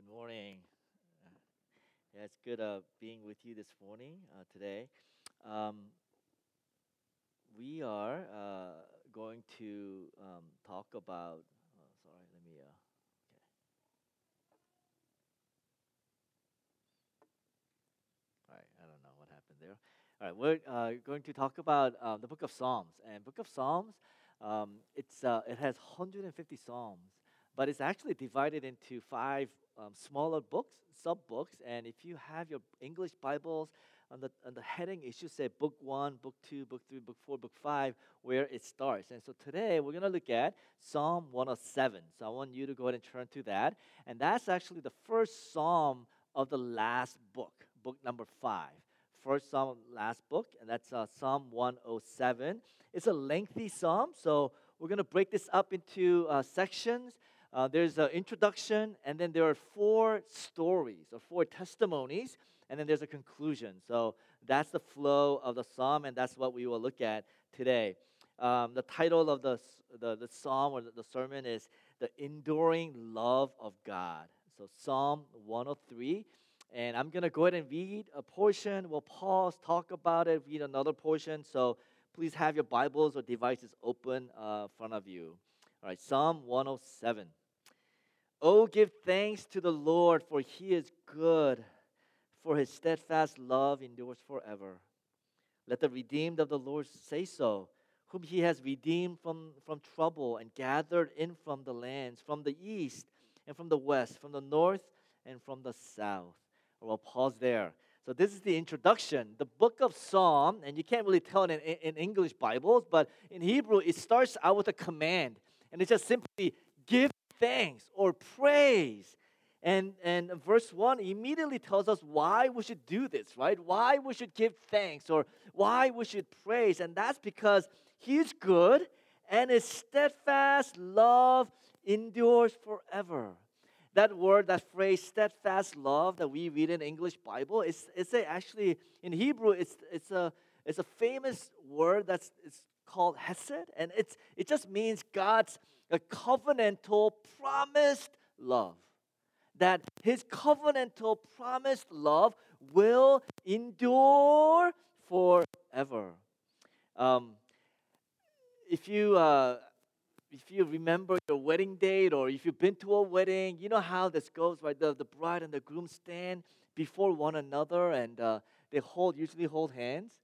Good morning. Yeah, it's good being with you this morning, today. Um, we are going to talk about. Sorry, let me. Okay. All right, I don't know what happened there. All right, we're going to talk about the Book of Psalms. And Book of Psalms, it has 150 psalms, but it's actually divided into five smaller books, sub books. And if you have your English Bibles, on the heading it should say Book One, Book Two, Book Three, Book Four, Book Five, where it starts. And so today we're gonna look at Psalm 107. So I want you to go ahead and turn to that, and that's actually the first psalm of the last book, book number 5. First psalm, last book, and that's Psalm 107. It's a lengthy psalm, so we're going to break this up into sections. There's an introduction, and then there are four stories or four testimonies, and then there's a conclusion. So that's the flow of the psalm, and that's what we will look at today. The title of the psalm or the sermon is The Enduring Love of God. So Psalm 103. And I'm going to go ahead and read a portion. We'll pause, talk about it, read another portion. So please have your Bibles or devices open in front of you. All right, Psalm 107. Oh, give thanks to the Lord, for he is good, for his steadfast love endures forever. Let the redeemed of the Lord say so, whom he has redeemed from trouble and gathered in from the lands, from the east and from the west, from the north and from the south. We'll pause there. So this is the introduction. The book of Psalm, and you can't really tell it in English Bibles, but in Hebrew it starts out with a command, and it's just simply give thanks or praise. And verse 1 immediately tells us why we should do this, right? Why we should give thanks or why we should praise. And that's because He's good and His steadfast love endures forever. That word, that phrase, steadfast love that we read in English Bible, actually in Hebrew, it's a famous word it's called hesed, and it just means God's covenantal promised love, that his covenantal promised love will endure forever. Um, if you if you remember your wedding date or if you've been to a wedding, you know how this goes, right? The bride and the groom stand before one another, and they usually hold hands.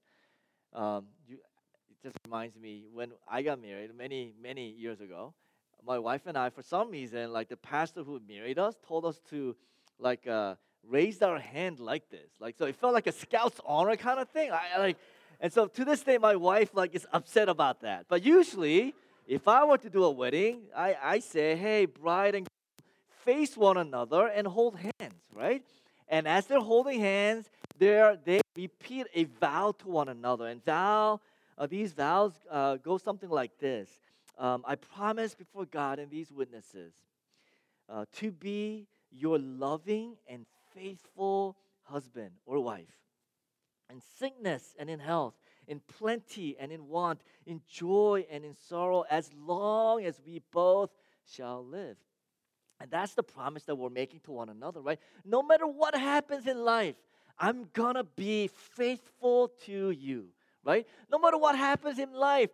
It just reminds me when I got married many years ago. My wife and I, for some reason, like the pastor who married us, told us to like raise our hand like this, like so. It felt like a Scout's honor kind of thing. And so to this day, my wife like is upset about that. But usually, if I were to do a wedding, I say, hey, bride and face one another and hold hands, right? And as they're holding hands, they repeat a vow to one another. And these vows go something like this: I promise before God and these witnesses to be your loving and faithful husband or wife, in sickness and in health, in plenty and in want, in joy and in sorrow, as long as we both shall live. And that's the promise that we're making to one another, right? No matter what happens in life, I'm gonna be faithful to you, right? No matter what happens in life,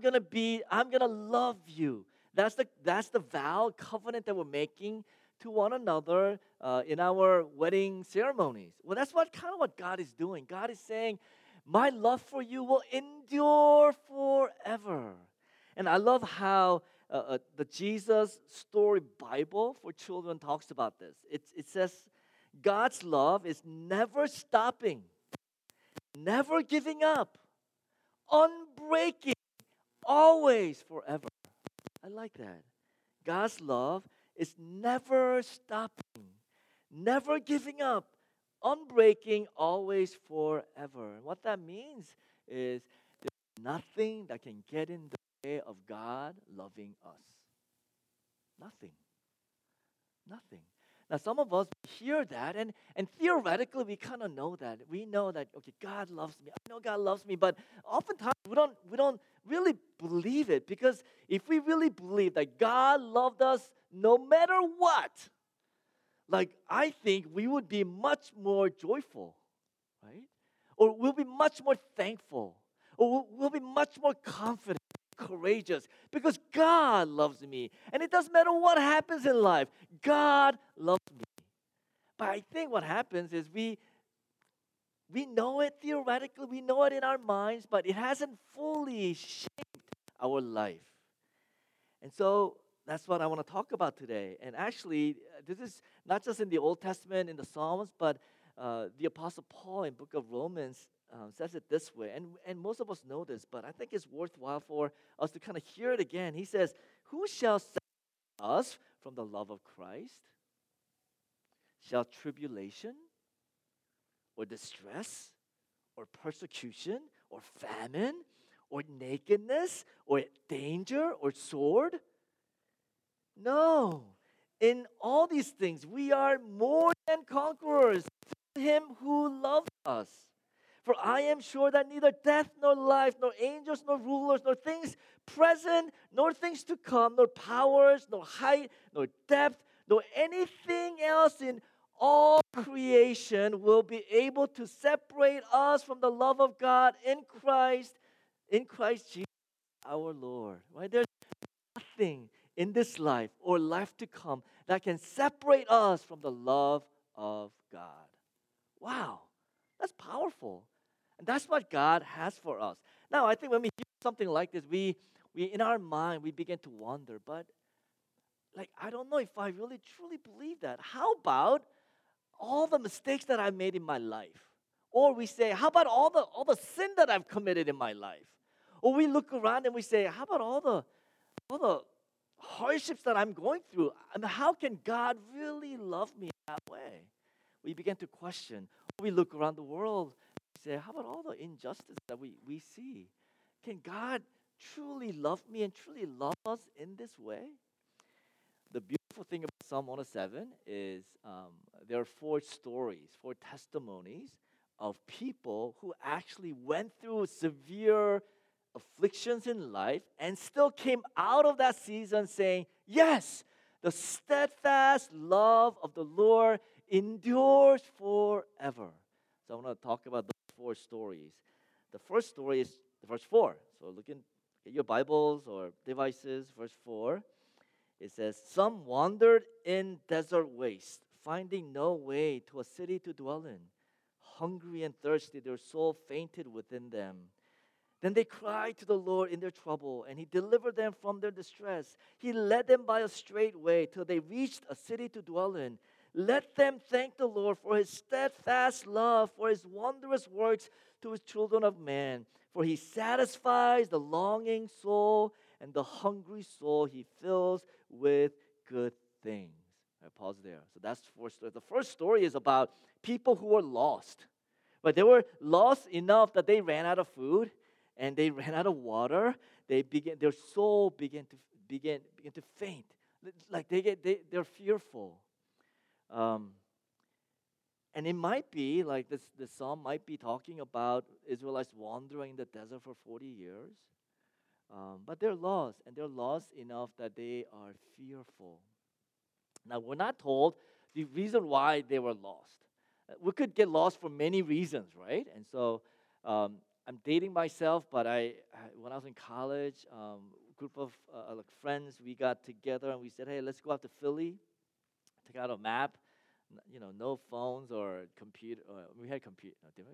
I'm gonna love you. That's the vow, covenant that we're making to one another in our wedding ceremonies. Well, that's what kind of what God is doing. God is saying, my love for you will endure forever. And I love how the Jesus Story Bible for children talks about this. It says, God's love is never stopping, never giving up, unbreaking, always, forever. I like that. God's love is never stopping, never giving up, unbreaking, always, forever. And what that means is there's nothing that can get in the way of God loving us. Nothing. Nothing. Now, some of us hear that, and theoretically, we kind of know that. We know that, okay, God loves me. I know God loves me, but oftentimes we don't really believe it, because if we really believe that God loved us no matter what, like I think we would be much more joyful, right? Or we'll be much more thankful. Or we'll be much more confident, courageous, because God loves me. And it doesn't matter what happens in life, God loves me. But I think what happens is we know it theoretically, we know it in our minds, but it hasn't fully shaped our life. And so that's what I want to talk about today. And actually, this is not just in the Old Testament, in the Psalms, but the Apostle Paul in book of Romans says it this way. And most of us know this, but I think it's worthwhile for us to kind of hear it again. He says, "Who shall separate us from the love of Christ? Shall tribulation or distress or persecution or famine or nakedness or danger or sword? No. In all these things, we are more than conquerors through him who loved us. For I am sure that neither death nor life, nor angels, nor rulers, nor things present, nor things to come, nor powers, nor height, nor depth, nor anything else in all creation will be able to separate us from the love of God in Christ Jesus our Lord." Right? There's nothing in this life or life to come that can separate us from the love of God. Wow, that's powerful. And that's what God has for us. Now, I think when we hear something like this, we in our mind, we begin to wonder, but like, I don't know if I really truly believe that. How about all the mistakes that I've made in my life? Or we say, how about all the sin that I've committed in my life? Or we look around and we say, how about all the hardships that I'm going through? I mean, how can God really love me that way? We begin to question. We look around the world and say, how about all the injustice that we see? Can God truly love me and truly love us in this way? The beautiful thing about Psalm 107 is there are four stories, four testimonies of people who actually went through severe afflictions in life and still came out of that season saying, "Yes, the steadfast love of the Lord endures forever." So I want to talk about those four stories. The first story is verse 4. So look in get your Bibles or devices, verse 4. It says, "Some wandered in desert waste, finding no way to a city to dwell in. Hungry and thirsty, their soul fainted within them. Then they cried to the Lord in their trouble, and He delivered them from their distress. He led them by a straight way till they reached a city to dwell in. Let them thank the Lord for His steadfast love, for His wondrous works to His children of man. For He satisfies the longing soul, and the hungry soul He fills with good things." I pause there. So that's the first story. The first story is about people who were lost. But they were lost enough that they ran out of food and they ran out of water. Their soul began to faint. Like they're fearful. And it might be like this psalm might be talking about Israelites wandering in the desert for 40 years. But they're lost, and they're lost enough that they are fearful. Now, we're not told the reason why they were lost. We could get lost for many reasons, right? And so I'm dating myself, but when I was in college, group of like friends, we got together and we said, "Hey, let's go out to Philly, take out a map." No phones or computer. We had computer.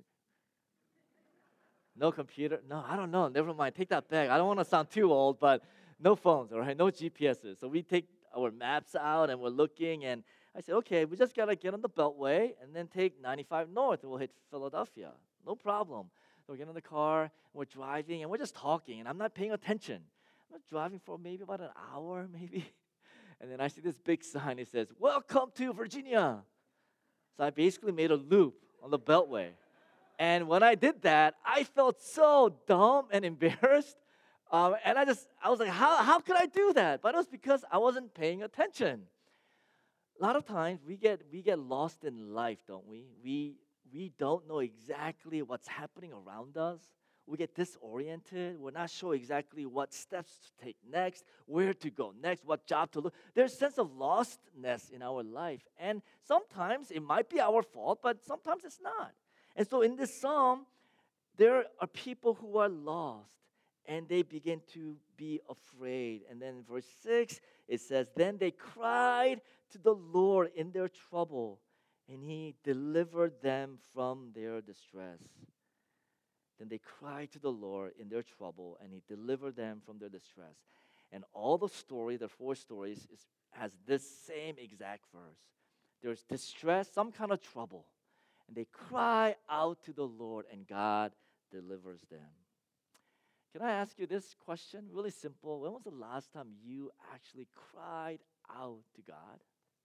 No computer? No, I don't know. Never mind. Take that back. I don't want to sound too old, but no phones, all right? No GPSs. So we take our maps out and we're looking, and I said, okay, we just got to get on the Beltway and then take 95 North and we'll hit Philadelphia. No problem. So we get in the car, we're driving, and we're just talking, and I'm not paying attention. I'm driving for maybe about an hour, maybe. And then I see this big sign. It says, "Welcome to Virginia." So I basically made a loop on the Beltway. And when I did that, I felt so dumb and embarrassed. And I was like, how could I do that? But it was because I wasn't paying attention. A lot of times we get lost in life, don't we? We don't know exactly what's happening around us. we get disoriented. We're not sure exactly what steps to take next, where to go next, what job to look. There's a sense of lostness in our life. And sometimes it might be our fault, but sometimes it's not. And so in this psalm, there are people who are lost and they begin to be afraid. And then in verse 6, it says, Then they cried to the Lord in their trouble, and He delivered them from their distress. Then they cried to the Lord in their trouble, and He delivered them from their distress. And all the story, the 4 stories, has this same exact verse. There's distress, some kind of trouble. And they cry out to the Lord, and God delivers them. Can I ask you this question? Really simple. When was the last time you actually cried out to God?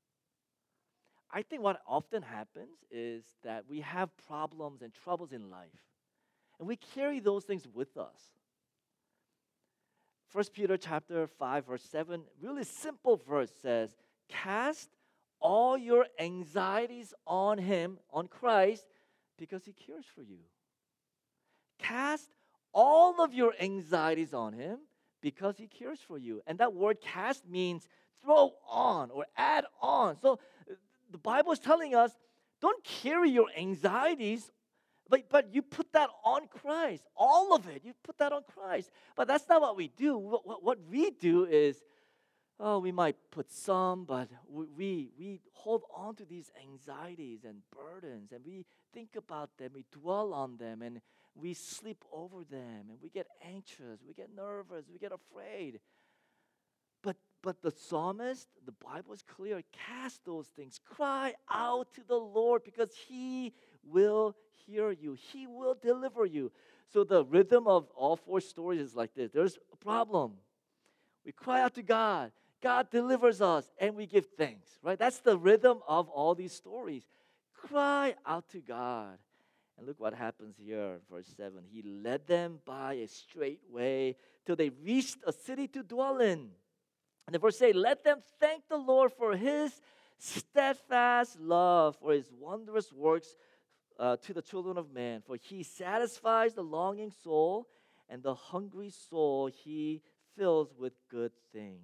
I think what often happens is that we have problems and troubles in life, and we carry those things with us. 1 Peter chapter 5, verse 7, really simple verse says, Cast all your anxieties on Him, on Christ, because He cares for you. Cast all of your anxieties on Him because He cares for you. And that word cast means throw on or add on. So the Bible is telling us, don't carry your anxieties, but you put that on Christ. All of it, you put that on Christ. But that's not what we do. What we do is, we might put some, but we hold on to these anxieties and burdens, and we think about them, we dwell on them, and we sleep over them, and we get anxious, we get nervous, we get afraid. But the psalmist, the Bible is clear, cast those things, cry out to the Lord because He will hear you. He will deliver you. So the rhythm of all 4 stories is like this. There's a problem. We cry out to God. God delivers us, and we give thanks, right? That's the rhythm of all these stories. Cry out to God. And look what happens here, verse 7. He led them by a straight way till they reached a city to dwell in. And then verse 8, let them thank the Lord for His steadfast love, for His wondrous works to the children of man. For He satisfies the longing soul, and the hungry soul He fills with good things.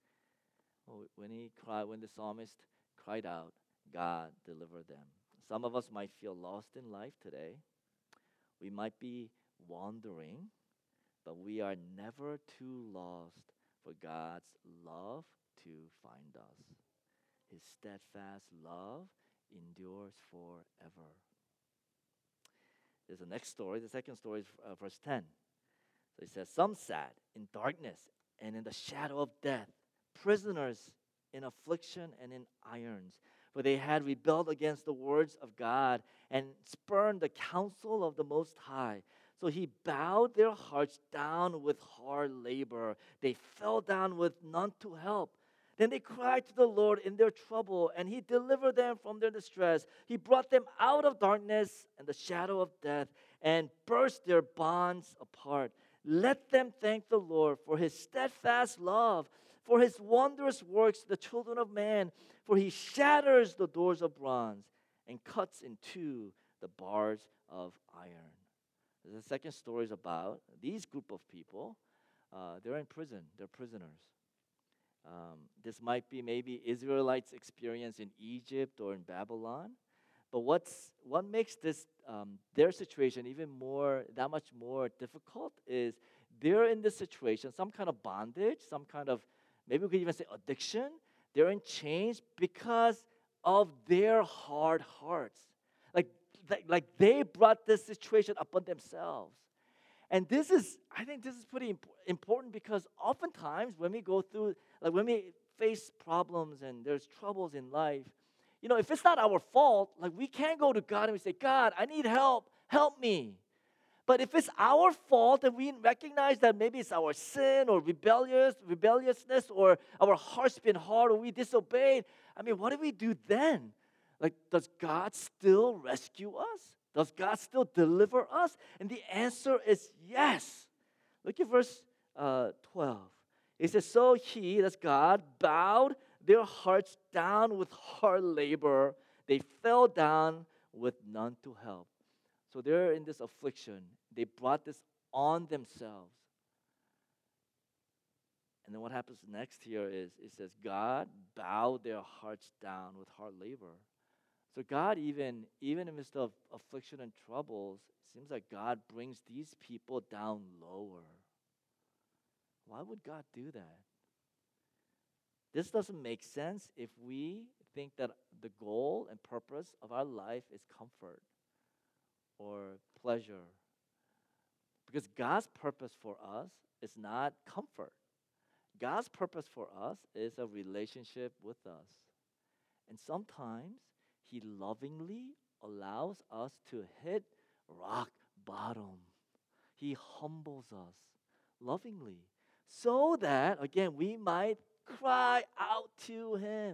When the psalmist cried out, God delivered them. Some of us might feel lost in life today. We might be wandering, but we are never too lost for God's love to find us. His steadfast love endures forever. There's the next story. The second story is verse 10. So it says, Some sat in darkness and in the shadow of death, prisoners in affliction and in irons, for they had rebelled against the words of God and spurned the counsel of the Most High. So He bowed their hearts down with hard labor. They fell down with none to help. Then they cried to the Lord in their trouble, and He delivered them from their distress. He brought them out of darkness and the shadow of death and burst their bonds apart. Let them thank the Lord for His steadfast love, for His wondrous works to the children of man. For He shatters the doors of bronze and cuts in two the bars of iron. The second story is about these group of people. They're in prison. They're prisoners. This might be maybe Israelites' experience in Egypt or in Babylon. But what makes this their situation even that much more difficult is they're in this situation, some kind of bondage, some kind of, maybe we could even say addiction. They're in chains because of their hard hearts. Like they brought this situation upon themselves. And I think this is pretty important because oftentimes when we go through, like when we face problems and there's troubles in life, if it's not our fault, like we can't go to God and we say, God, I need help, help me. But if it's our fault and we recognize that maybe it's our sin or rebelliousness or our heart's been hard or we disobeyed, what do we do then? Like, does God still rescue us? Does God still deliver us? And the answer is yes. Look at verse 12. It says, So He, that's God, bowed their hearts down with hard labor. They fell down with none to help. So they're in this affliction. They brought this on themselves. And then what happens next here is it says, God bowed their hearts down with hard labor. So God, even in the midst of affliction and troubles, it seems like God brings these people down lower. Why would God do that? This doesn't make sense if we think that the goal and purpose of our life is comfort or pleasure. Because God's purpose for us is not comfort. God's purpose for us is a relationship with us. And sometimes He lovingly allows us to hit rock bottom. He humbles us lovingly so that, again, we might cry out to Him.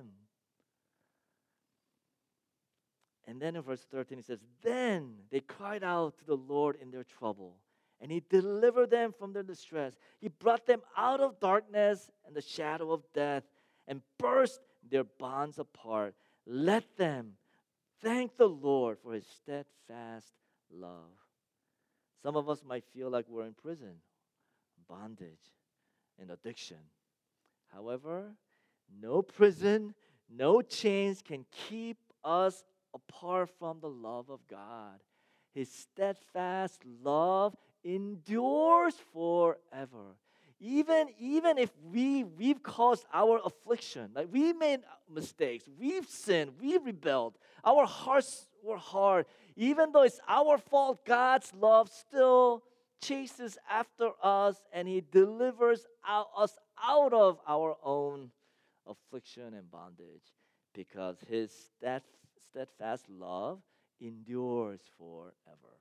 And then in verse 13 it says, Then they cried out to the Lord in their trouble, and He delivered them from their distress. He brought them out of darkness and the shadow of death and burst their bonds apart. Let them thank the Lord for His steadfast love. Some of us might feel like we're in prison, bondage, and addiction. However, no prison, no chains can keep us apart from the love of God. His steadfast love endures forever. Even if we've caused our affliction, like we made mistakes, we've sinned, we rebelled, our hearts were hard, even though it's our fault, God's love still chases after us and He delivers us out of our own affliction and bondage because His steadfast love endures forever.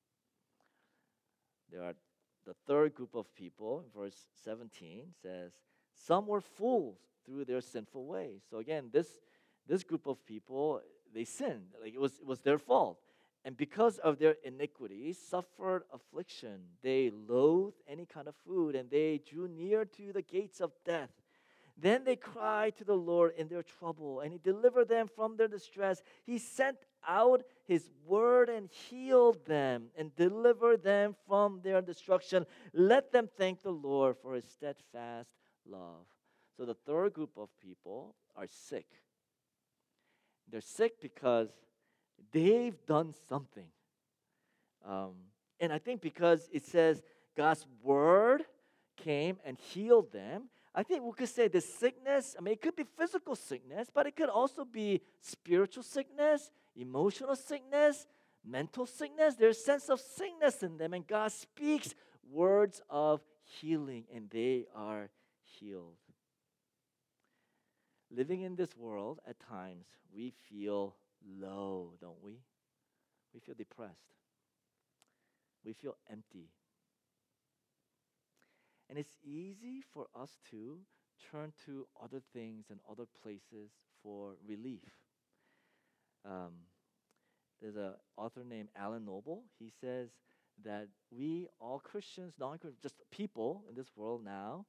There are the third group of people, verse 17 says, some were fools through their sinful ways. So again, this group of people, they sinned. Like it was their fault. And because of their iniquities, suffered affliction. They loathed any kind of food, and they drew near to the gates of death. Then they cried to the Lord in their trouble, and He delivered them from their distress. He sent out His word and healed them and delivered them from their destruction. Let them thank the Lord for His steadfast love. So the third group of people are sick. They're sick because they've done something. And I think because it says God's word came and healed them, I think we could say the sickness, it could be physical sickness, but it could also be spiritual sickness, emotional sickness, mental sickness. There's a sense of sickness in them, and God speaks words of healing, and they are healed. Living in this world, at times, we feel low, don't we? We feel depressed. We feel empty. And it's easy for us to turn to other things and other places for relief. There's an author named Alan Noble. He says that we, all Christians, non-Christians, just people in this world now,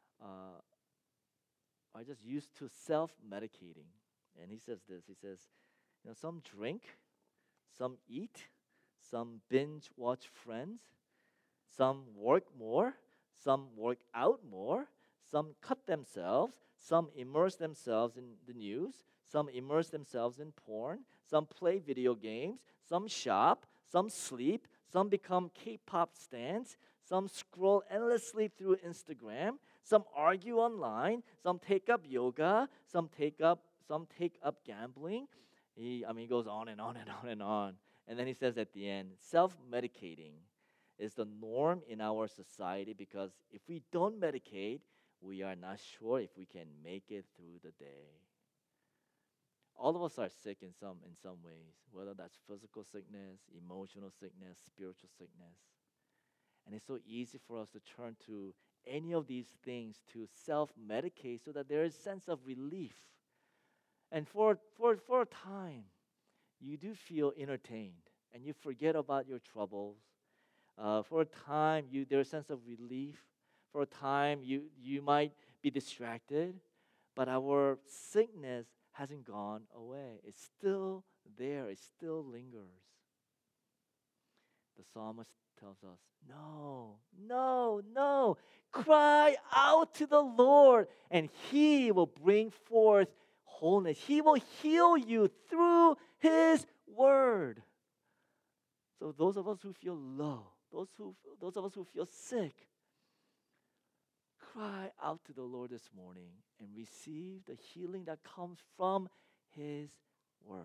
are just used to self-medicating. And he says this, he says, some drink, some eat, some binge watch Friends, some work more, some work out more, some cut themselves, some immerse themselves in the news, some immerse themselves in porn, some play video games, some shop, some sleep, some become K-pop stans, some scroll endlessly through Instagram, some argue online, some take up yoga, some take up gambling. He goes on and on and on and on. And then he says at the end, self-medicating is the norm in our society because if we don't medicate, we are not sure if we can make it through the day. All of us are sick in some ways, whether that's physical sickness, emotional sickness, spiritual sickness. And it's so easy for us to turn to any of these things to self-medicate so that there is a sense of relief. And for a time, you do feel entertained and you forget about your troubles. For a time, there's a sense of relief. For a time, you might be distracted, but our sickness hasn't gone away. It's still there. It still lingers. the psalmist tells us, no, no, no. Cry out to the Lord, and He will bring forth wholeness. He will heal you through His word. So those of us who feel low, those of us who feel sick, cry out to the Lord this morning and receive the healing that comes from His word.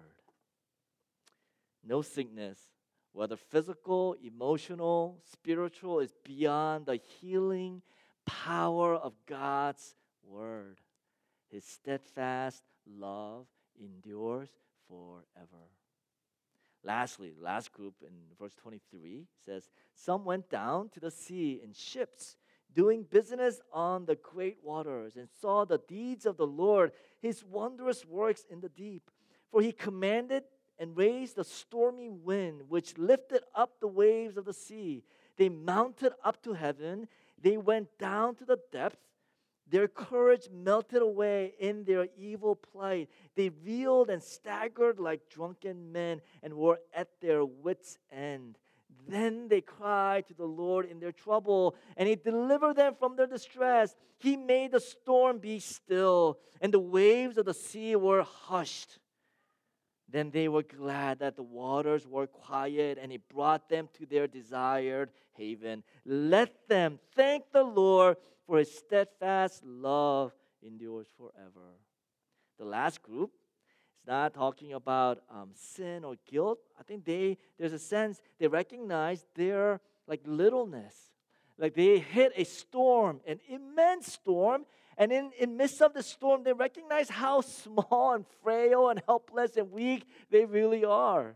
No sickness, whether physical, emotional, spiritual, is beyond the healing power of God's word. His steadfast love endures forever. Lastly, the last group in verse 23 says, some went down to the sea in ships, doing business on the great waters, and saw the deeds of the Lord, His wondrous works in the deep. For He commanded and raised a stormy wind, which lifted up the waves of the sea. They mounted up to heaven. They went down to the depths. Their courage melted away in their evil plight. They reeled and staggered like drunken men and were at their wits' end. Then they cried to the Lord in their trouble, and He delivered them from their distress. He made the storm be still, and the waves of the sea were hushed. Then they were glad that the waters were quiet, and He brought them to their desired haven. Let them thank the Lord, for His steadfast love endures forever. The last group is not talking about sin or guilt. I think there's a sense they recognize their littleness. Like they hit a storm, an immense storm, and in midst of the storm, they recognize how small and frail and helpless and weak they really are.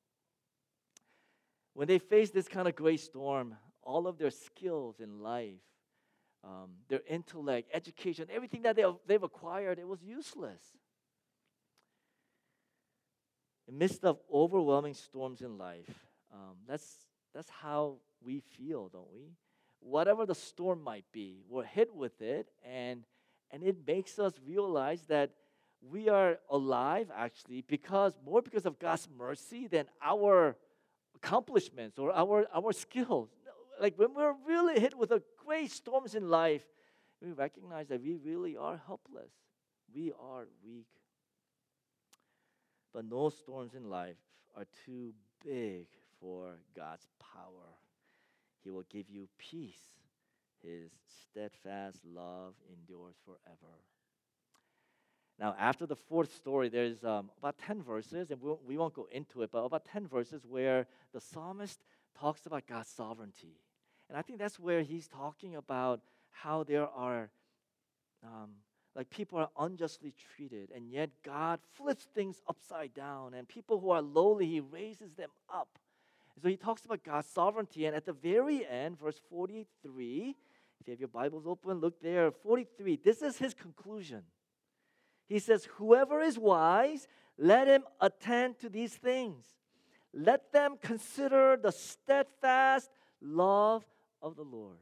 When they face this kind of great storm, all of their skills in life, their intellect, education, everything that they've acquired, it was useless. In the midst of overwhelming storms in life, that's how we feel, don't we? Whatever the storm might be, we're hit with it, and it makes us realize that we are alive actually because of God's mercy than our accomplishments or our skills. Like when we're really hit with a great storms in life, we recognize that we really are helpless. We are weak. But no storms in life are too big for God's power. He will give you peace. His steadfast love endures forever. Now, after the fourth story, there's about 10 verses, and we won't go into it, but about 10 verses where the psalmist talks about God's sovereignty. And I think that's where he's talking about how there are, people are unjustly treated, and yet God flips things upside down, and people who are lowly, He raises them up. So he talks about God's sovereignty, and at the very end, verse 43, if you have your Bibles open, look there, 43, this is his conclusion. He says, whoever is wise, let him attend to these things. Let them consider the steadfast love of the Lord.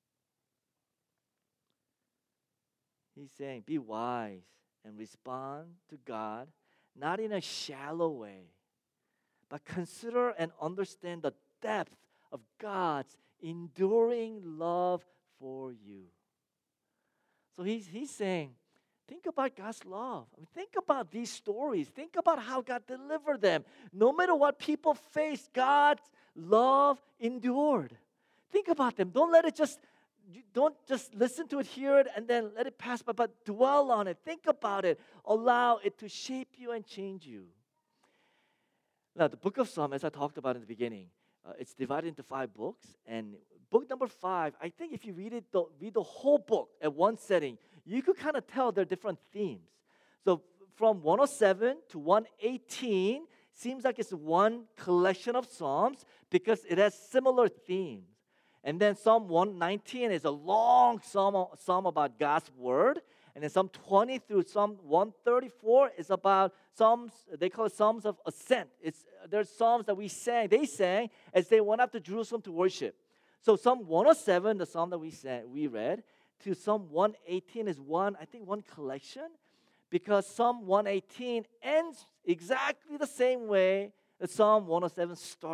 He's saying, be wise and respond to God, not in a shallow way, but consider and understand the depth of God's enduring love for you. So he's saying, think about God's love. Think about these stories. Think about how God delivered them. No matter what people faced, God's love endured. Think about them. Don't just listen to it, hear it, and then let it pass by, but dwell on it. Think about it. Allow it to shape you and change you. Now, the book of Psalms, as I talked about in the beginning, it's divided into 5 books. And book number 5, I think if you read the whole book at one setting, you could kind of tell there are different themes. So from 107 to 118 seems like it's one collection of Psalms because it has similar themes. And then Psalm 119 is a long psalm about God's word. And then Psalm 20 through Psalm 134 is about Psalms, they call it Psalms of Ascent. There's Psalms that they sang as they went up to Jerusalem to worship. So Psalm 107, the Psalm that we read, to Psalm 118 is one collection, because Psalm 118 ends exactly the same way that Psalm 107 started.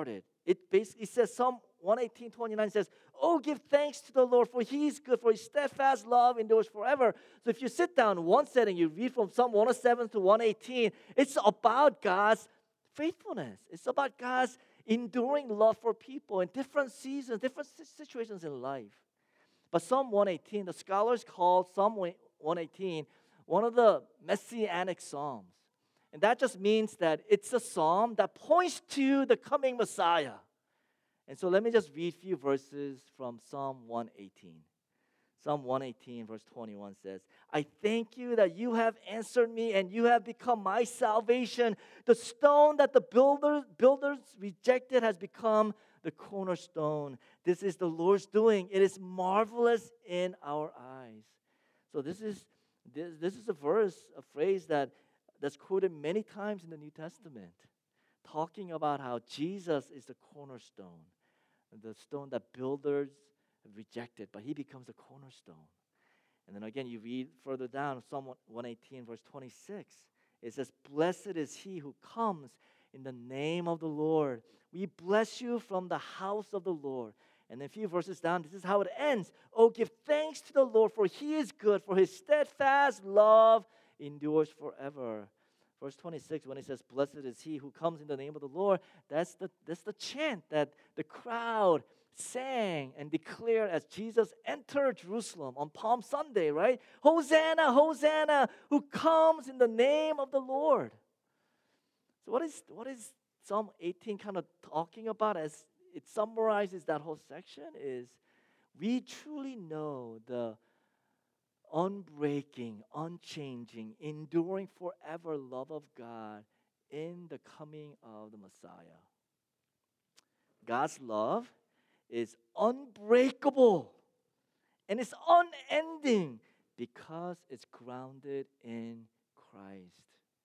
it says, Psalm 118:29 says, "Oh, give thanks to the Lord, for He is good, for His steadfast love endures forever." So if you sit down in one setting, you read from Psalm 107 to 118, it's about God's faithfulness. It's about God's enduring love for people in different seasons, different situations in life. But Psalm 118, the scholars call Psalm 118 one of the messianic psalms. And that just means that it's a psalm that points to the coming Messiah. And so let me just read a few verses from Psalm 118. Psalm 118, verse 21 says, "I thank you that you have answered me and you have become my salvation. The stone that the builders rejected has become the cornerstone. This is the Lord's doing. It is marvelous in our eyes." So this is a verse, a phrase that's quoted many times in the New Testament, talking about how Jesus is the cornerstone, the stone that builders rejected, but He becomes the cornerstone. And then again, you read further down, Psalm 118, verse 26. It says, "Blessed is he who comes in the name of the Lord. We bless you from the house of the Lord." And then a few verses down, this is how it ends. "Oh, give thanks to the Lord, for He is good, for His steadfast love endures forever." Verse 26, when it says, "Blessed is he who comes in the name of the Lord," that's the chant that the crowd sang and declared as Jesus entered Jerusalem on Palm Sunday, right? "Hosanna, Hosanna, who comes in the name of the Lord." So what is Psalm 18 kind of talking about as it summarizes that whole section is we truly know the unbreaking, unchanging, enduring forever love of God in the coming of the Messiah. God's love is unbreakable and it's unending because it's grounded in Christ.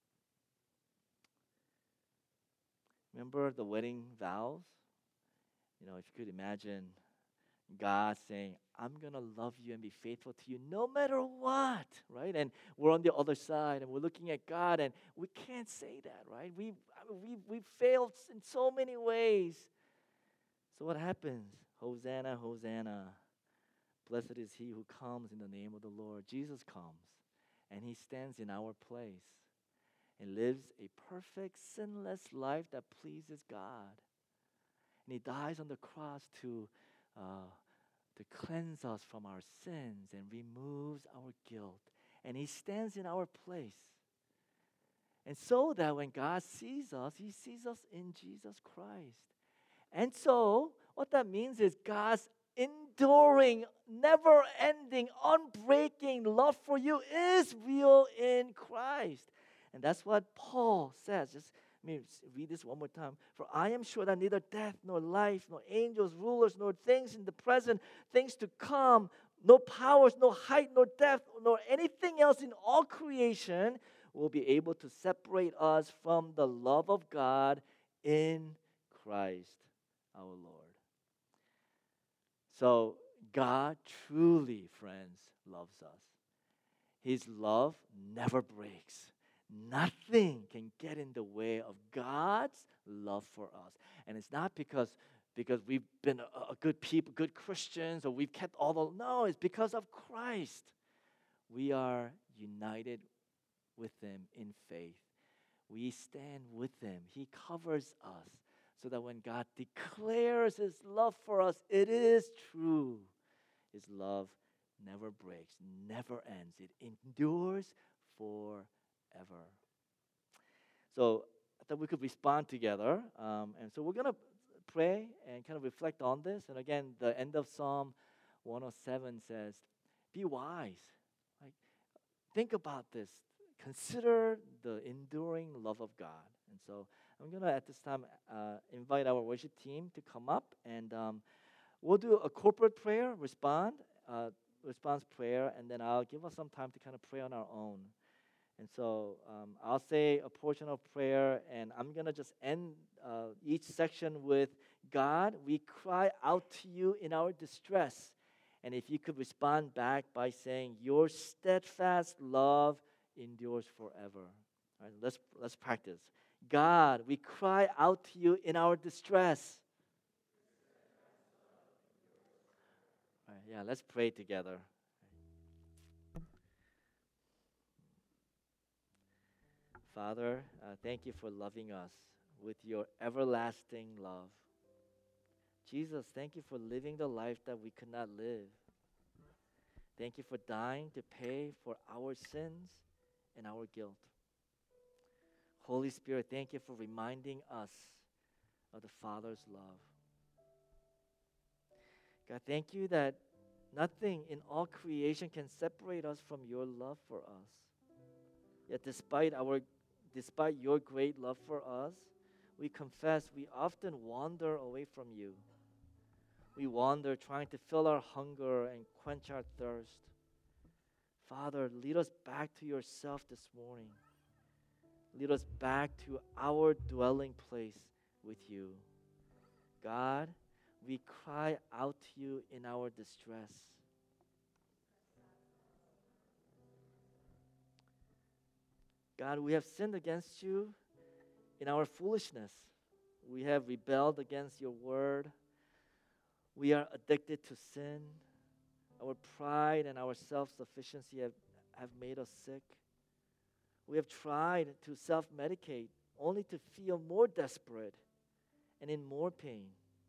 Remember the wedding vows? If you could imagine God saying, "I'm going to love you and be faithful to you no matter what," right? And we're on the other side and we're looking at God and we can't say that, right? We've failed in so many ways. So what happens? Hosanna, Hosanna. Blessed is he who comes in the name of the Lord. Jesus comes and He stands in our place and lives a perfect, sinless life that pleases God. And He dies on the cross to cleanse us from our sins and removes our guilt. And He stands in our place. And so that when God sees us, He sees us in Jesus Christ. And so what that means is God's enduring, never-ending, unbreaking love for you is real in Christ. And that's what Paul says. Just let me read this one more time. "For I am sure that neither death, nor life, nor angels, rulers, nor things in the present, things to come, no powers, no height, nor depth, nor anything else in all creation will be able to separate us from the love of God in Christ our Lord." So God truly, friends, loves us. His love never breaks. Nothing can get in the way of God's love for us. And it's not because we've been a good people, good Christians, or we've kept all the... No, it's because of Christ. We are united with Him in faith. We stand with Him. He covers us so that when God declares His love for us, it is true. His love never breaks, never ends. It endures forever. So I thought we could respond together. And so we're going to pray and kind of reflect on this. And again, the end of Psalm 107 says, "Be wise." Like, think about this. Consider the enduring love of God. And so I'm going to, at this time, invite our worship team to come up. And we'll do a corporate prayer, response prayer. And then I'll give us some time to kind of pray on our own. And so I'll say a portion of prayer, and I'm going to just end each section with, "God, we cry out to you in our distress." And if you could respond back by saying, "Your steadfast love endures forever." All right, let's practice. "God, we cry out to you in our distress." All right, yeah, let's pray together. Father, thank you for loving us with your everlasting love. Jesus, thank you for living the life that we could not live. Thank you for dying to pay for our sins and our guilt. Holy Spirit, thank you for reminding us of the Father's love. God, thank you that nothing in all creation can separate us from your love for us. Yet despite your great love for us, we confess we often wander away from you. We wander trying to fill our hunger and quench our thirst. Father, lead us back to yourself this morning. Lead us back to our dwelling place with you. God, we cry out to you in our distress. God, we have sinned against you in our foolishness. We have rebelled against your word. We are addicted to sin. Our pride and our self-sufficiency have made us sick. We have tried to self-medicate only to feel more desperate and in more pain.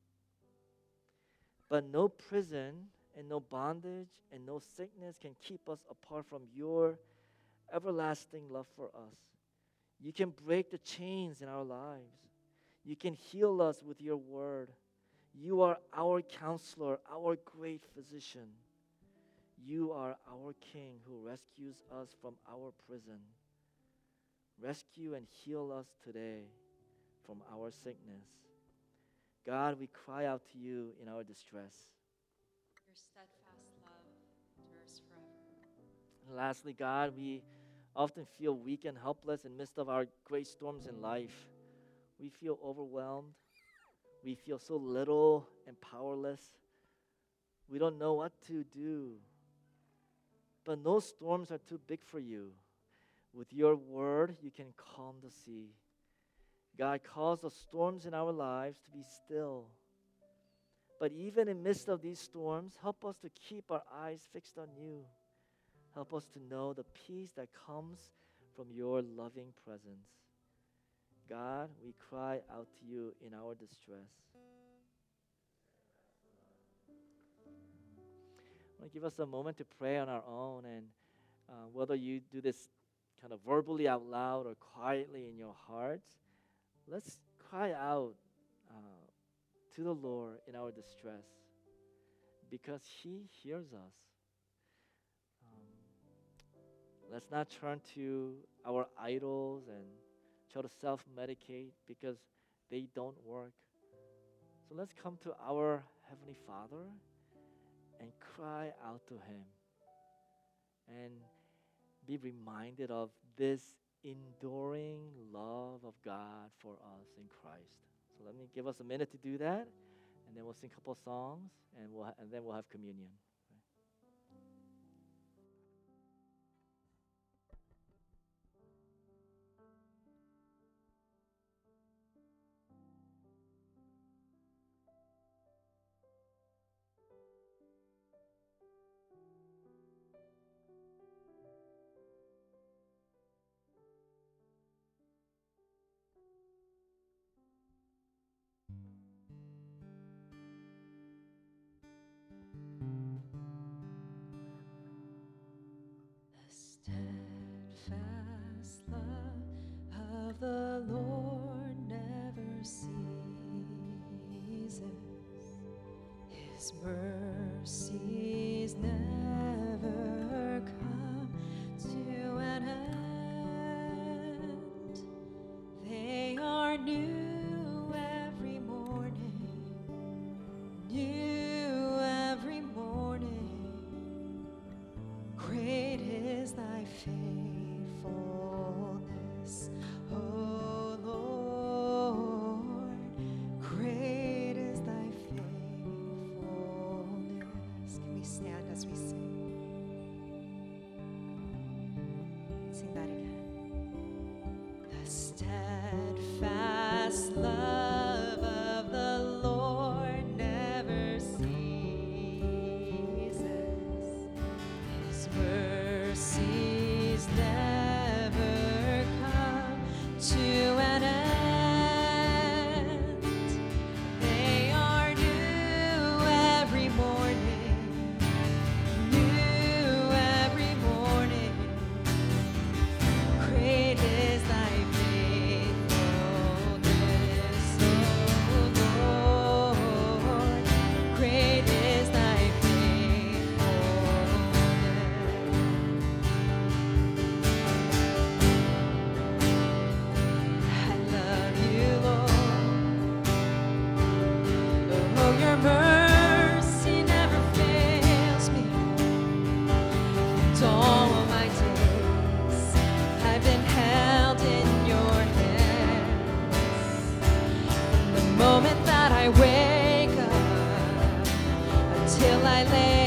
But no prison and no bondage and no sickness can keep us apart from your everlasting love for us. You can break the chains in our lives. You can heal us with your word. You are our counselor, our great physician. You are our King who rescues us from our prison. Rescue and heal us today from our sickness. God, we cry out to you in our distress. Your steadfast love endures forever. And lastly, God, we often feel weak and helpless in the midst of our great storms in life. We feel overwhelmed. We feel so little and powerless. We don't know what to do. But no storms are too big for you. With your word, you can calm the sea. God calls the storms in our lives to be still. But even in the midst of these storms, help us to keep our eyes fixed on you. Help us to know the peace that comes from your loving presence. God, we cry out to you in our distress. I want to give us a moment to pray on our own, and whether you do this kind of verbally out loud or quietly in your hearts, let's cry out to the Lord in our distress because He hears us. Let's not turn to our idols and try to self-medicate because they don't work. So let's come to our Heavenly Father and cry out to Him and be reminded of this enduring love of God for us in Christ. So let me give us a minute to do that, and then we'll sing a couple songs, and then we'll have communion. The steadfast love of the Lord never ceases. His mercies never come to an end. They are new every morning, new every morning. Great is thy faithfulness, O Lord. Great is thy faithfulness. Can we stand as we sing? Sing that again. The steadfast love of the Lord never ceases. I wake up, until I lay